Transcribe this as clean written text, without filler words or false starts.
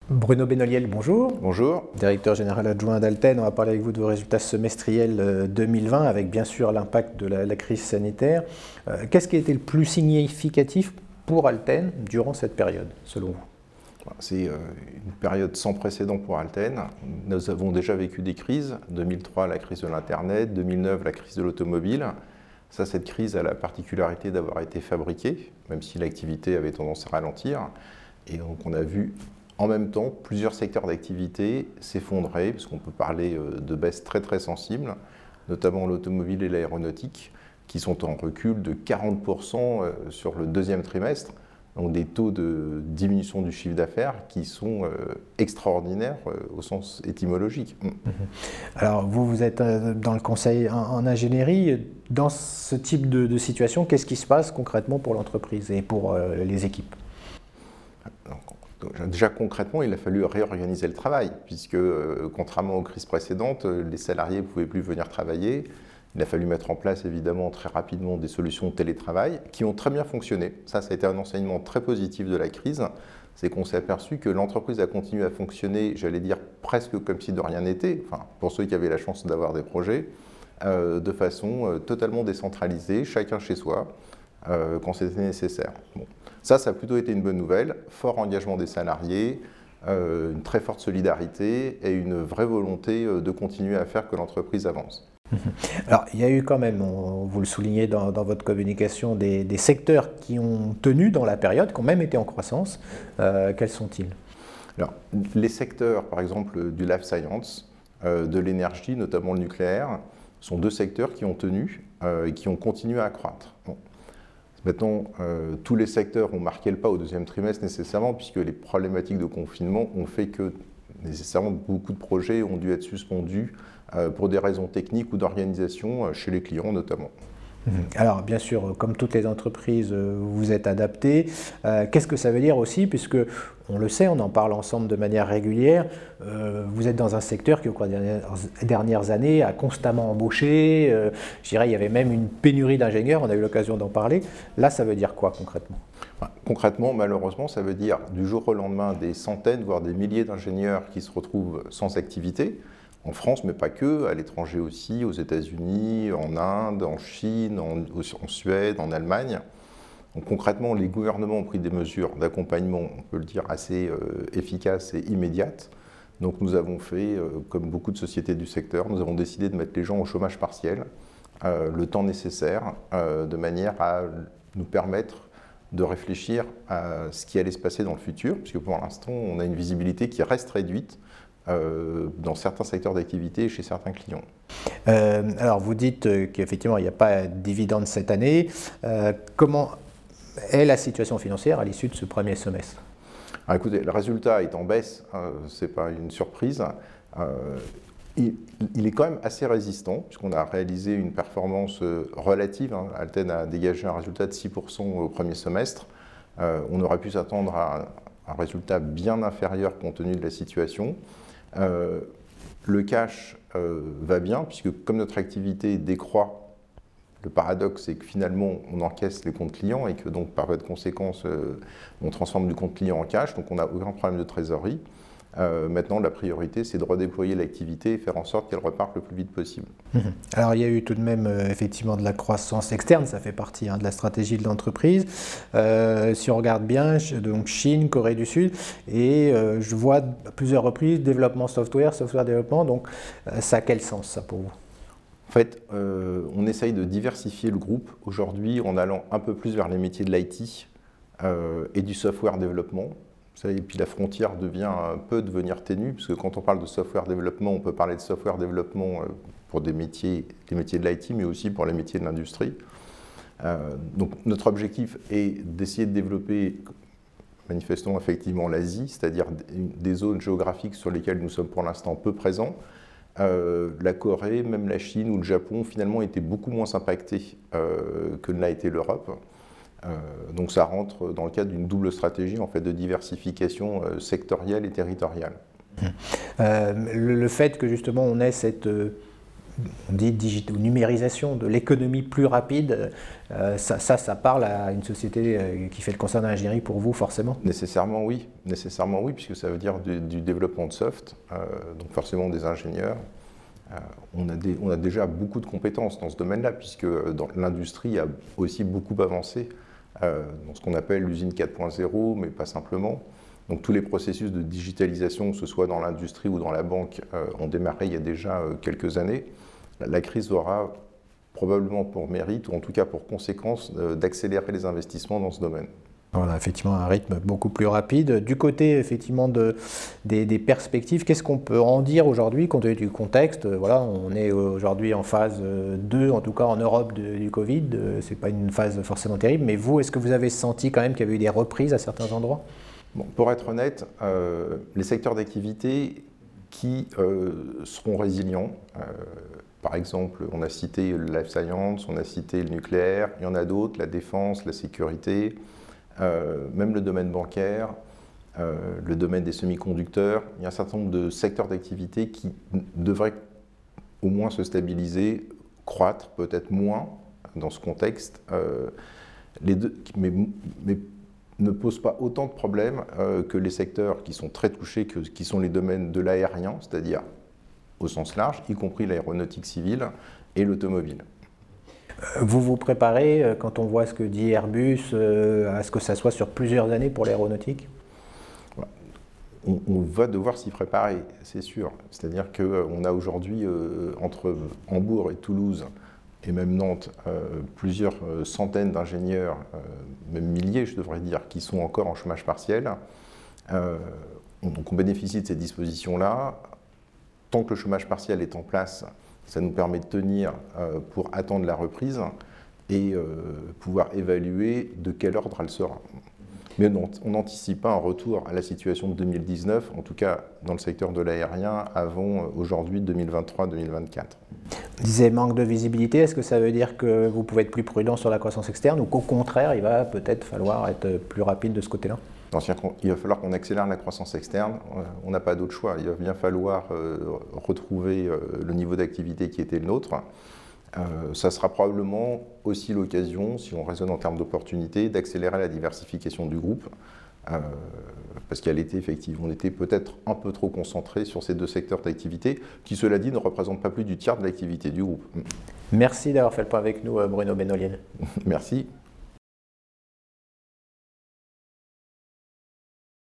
Bruno Benoliel, bonjour. Bonjour. Directeur général adjoint d'Alten, on va parler avec vous de vos résultats semestriels 2020 avec bien sûr l'impact de la crise sanitaire. Qu'est-ce qui a été le plus significatif pour Alten durant cette période, selon vous? C'est une période sans précédent pour Alten. Nous avons déjà vécu des crises. 2003, la crise de l'Internet. 2009, la crise de l'automobile. Cette crise a la particularité d'avoir été fabriquée, même si l'activité avait tendance à ralentir. Et donc on a vu en même temps plusieurs secteurs d'activité s'effondrer, parce qu'on peut parler de baisses très très sensibles, notamment l'automobile et l'aéronautique, qui sont en recul de 40% sur le deuxième trimestre. Donc des taux de diminution du chiffre d'affaires qui sont extraordinaires au sens étymologique. Alors vous êtes dans le conseil en ingénierie. Dans ce type de situation, qu'est-ce qui se passe concrètement pour l'entreprise et pour les équipes? Donc, déjà concrètement, il a fallu réorganiser le travail, puisque contrairement aux crises précédentes, les salariés ne pouvaient plus venir travailler. Il a fallu mettre en place évidemment très rapidement des solutions de télétravail qui ont très bien fonctionné. Ça a été un enseignement très positif de la crise. C'est qu'on s'est aperçu que l'entreprise a continué à fonctionner, j'allais dire presque comme si de rien n'était, enfin, pour ceux qui avaient la chance d'avoir des projets, de façon totalement décentralisée, chacun chez soi, quand c'était nécessaire. Bon. Ça a plutôt été une bonne nouvelle, fort engagement des salariés, une très forte solidarité et une vraie volonté de continuer à faire que l'entreprise avance. Alors, il y a eu quand même, vous le soulignez dans votre communication, des secteurs qui ont tenu dans la période, qui ont même été en croissance. Quels sont-ils? Alors, les secteurs, par exemple, du life science, de l'énergie, notamment le nucléaire, sont deux secteurs qui ont tenu et qui ont continué à croître. Bon. Maintenant, tous les secteurs ont marqué le pas au deuxième trimestre nécessairement, puisque les problématiques de confinement ont fait que nécessairement beaucoup de projets ont dû être suspendus pour des raisons techniques ou d'organisation chez les clients notamment. Alors bien sûr, comme toutes les entreprises, vous êtes adapté. Qu'est-ce que ça veut dire aussi, puisque on le sait, on en parle ensemble de manière régulière, vous êtes dans un secteur qui au cours des dernières années a constamment embauché, je dirais il y avait même une pénurie d'ingénieurs, on a eu l'occasion d'en parler. Là, ça veut dire quoi concrètement? Concrètement, malheureusement, ça veut dire du jour au lendemain des centaines, voire des milliers d'ingénieurs qui se retrouvent sans activité. En France, mais pas que, à l'étranger aussi, aux États-Unis, en Inde, en Chine, en Suède, en Allemagne. Donc, concrètement, les gouvernements ont pris des mesures d'accompagnement, on peut le dire, assez efficaces et immédiates. Donc nous avons fait, comme beaucoup de sociétés du secteur, nous avons décidé de mettre les gens au chômage partiel, le temps nécessaire, de manière à nous permettre de réfléchir à ce qui allait se passer dans le futur, puisque pour l'instant, on a une visibilité qui reste réduite, dans certains secteurs d'activité et chez certains clients. Alors vous dites qu'effectivement il n'y a pas de dividende cette année. Comment est la situation financière à l'issue de ce premier semestre? Alors, écoutez, le résultat est en baisse, ce n'est pas une surprise. Il est quand même assez résistant, puisqu'on a réalisé une performance relative. Alten a dégagé un résultat de 6% au premier semestre. On aurait pu s'attendre à un résultat bien inférieur compte tenu de la situation. Le cash va bien, puisque comme notre activité décroît, le paradoxe c'est que finalement on encaisse les comptes clients et que donc par voie de conséquence on transforme du compte client en cash, donc on n'a aucun problème de trésorerie. Maintenant, la priorité, c'est de redéployer l'activité et faire en sorte qu'elle reparte le plus vite possible. Alors, il y a eu tout de même effectivement de la croissance externe, ça fait partie de la stratégie de l'entreprise. Si on regarde bien, donc Chine, Corée du Sud, et je vois à plusieurs reprises développement software développement, donc ça a quel sens ça pour vous? En fait, on essaye de diversifier le groupe aujourd'hui en allant un peu plus vers les métiers de l'IT et du software développement. Et puis la frontière peut devenir ténue, parce que quand on parle de software développement, on peut parler de software développement pour les métiers de l'IT, mais aussi pour les métiers de l'industrie. Donc notre objectif est d'essayer de développer, manifestement effectivement, l'Asie, c'est-à-dire des zones géographiques sur lesquelles nous sommes pour l'instant peu présents. La Corée, même la Chine ou le Japon, finalement, étaient beaucoup moins impactés que ne l'a été l'Europe. Donc ça rentre dans le cadre d'une double stratégie en fait, de diversification sectorielle et territoriale. Le fait que justement on ait cette on dit numérisation de l'économie plus rapide, ça parle à une société qui fait le concern d'ingénierie pour vous, forcément? Nécessairement oui, puisque ça veut dire du développement de soft, donc forcément des ingénieurs. On a déjà beaucoup de compétences dans ce domaine-là, puisque l'industrie a aussi beaucoup avancé dans ce qu'on appelle l'usine 4.0, mais pas simplement. Donc tous les processus de digitalisation, que ce soit dans l'industrie ou dans la banque, ont démarré il y a déjà quelques années. La crise aura probablement pour mérite, ou en tout cas pour conséquence, d'accélérer les investissements dans ce domaine. Voilà, effectivement, un rythme beaucoup plus rapide. Du côté, effectivement, des perspectives, qu'est-ce qu'on peut en dire aujourd'hui, compte tenu du contexte? Voilà, on est aujourd'hui en phase 2, en tout cas en Europe, du Covid. Ce n'est pas une phase forcément terrible, mais vous, est-ce que vous avez senti quand même qu'il y avait eu des reprises à certains endroits? Bon, pour être honnête, les secteurs d'activité qui seront résilients, par exemple, on a cité le life science, on a cité le nucléaire, il y en a d'autres, la défense, la sécurité, même le domaine bancaire, le domaine des semi-conducteurs. Il y a un certain nombre de secteurs d'activité qui devraient au moins se stabiliser, croître, peut-être moins dans ce contexte, mais ne posent pas autant de problèmes que les secteurs qui sont très touchés, qui sont les domaines de l'aérien, c'est-à-dire au sens large, y compris l'aéronautique civile et l'automobile. Vous vous préparez, quand on voit ce que dit Airbus, à ce que ça soit sur plusieurs années pour l'aéronautique? On va devoir s'y préparer, c'est sûr. C'est-à-dire qu'on a aujourd'hui, entre Hambourg et Toulouse, et même Nantes, plusieurs centaines d'ingénieurs, même milliers, je devrais dire, qui sont encore en chômage partiel. Donc on bénéficie de ces dispositions-là. Tant que le chômage partiel est en place, ça nous permet de tenir pour attendre la reprise et pouvoir évaluer de quel ordre elle sera. Mais on n'anticipe pas un retour à la situation de 2019, en tout cas dans le secteur de l'aérien, avant aujourd'hui 2023-2024. Vous disiez manque de visibilité, est-ce que ça veut dire que vous pouvez être plus prudent sur la croissance externe ou qu'au contraire, il va peut-être falloir être plus rapide de ce côté-là? Non, il va falloir qu'on accélère la croissance externe, on n'a pas d'autre choix. Il va bien falloir retrouver le niveau d'activité qui était le nôtre. Ça sera probablement aussi l'occasion, si on raisonne en termes d'opportunités, d'accélérer la diversification du groupe. Parce qu'à l'été, effectivement, on était peut-être un peu trop concentré sur ces deux secteurs d'activité, qui, cela dit, ne représentent pas plus du tiers de l'activité du groupe. Merci d'avoir fait le point avec nous, Bruno Benoliel. Merci.